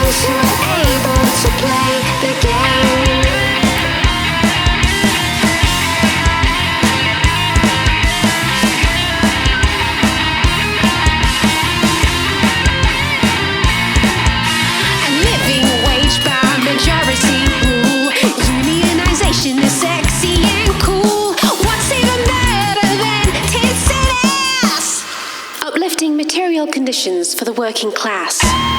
those who are able to play the game. A living wage by majority rule. Unionization is sexy and cool. What's even better than tits and ass? Uplifting material conditions for the working class.